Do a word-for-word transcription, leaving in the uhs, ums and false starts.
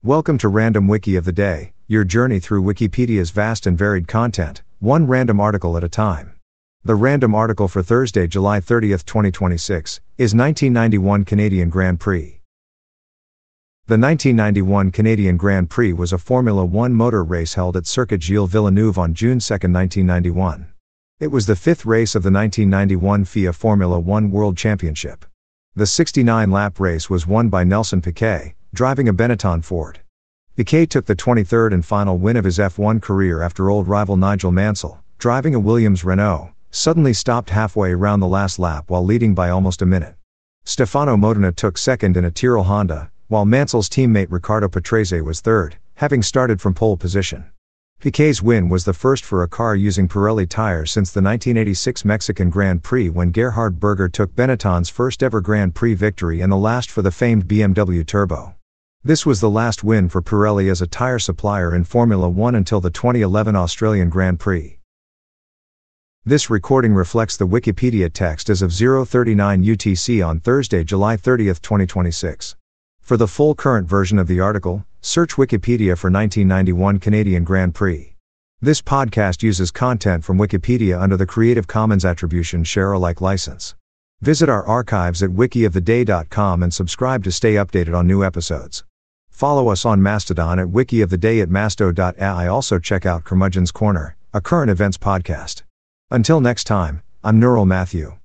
Welcome to Random Wiki of the Day, your journey through Wikipedia's vast and varied content, one random article at a time. The random article for Thursday, July thirtieth, twenty twenty-six, is nineteen ninety-one Canadian Grand Prix. The nineteen ninety-one Canadian Grand Prix was a Formula One motor race held at Circuit Gilles Villeneuve on June second, nineteen ninety-one. It was the fifth race of the nineteen ninety-one F I A Formula One World Championship. The sixty-nine lap race was won by Nelson Piquet, driving a Benetton Ford. Piquet took the twenty-third and final win of his F one career after old rival Nigel Mansell, driving a Williams Renault, suddenly stopped halfway around the last lap while leading by almost a minute. Stefano Modena took second in a Tyrrell Honda, while Mansell's teammate Riccardo Patrese was third, having started from pole position. Piquet's win was the first for a car using Pirelli tires since the nineteen eighty-six Mexican Grand Prix, when Gerhard Berger took Benetton's first ever Grand Prix victory, and the last for the famed B M W Turbo. This was the last win for Pirelli as a tire supplier in Formula One until the twenty eleven Australian Grand Prix. This recording reflects the Wikipedia text as of zero thirty-nine U T C on Thursday, July thirtieth, twenty twenty-six. For the full current version of the article, search Wikipedia for nineteen ninety-one Canadian Grand Prix. This podcast uses content from Wikipedia under the Creative Commons Attribution Share Alike license. Visit our archives at wiki of the day dot com and subscribe to stay updated on new episodes. Follow us on Mastodon at wikioftheday at masto dot a i. Also check out Curmudgeon's Corner, a current events podcast. Until next time, I'm Neural Matthew.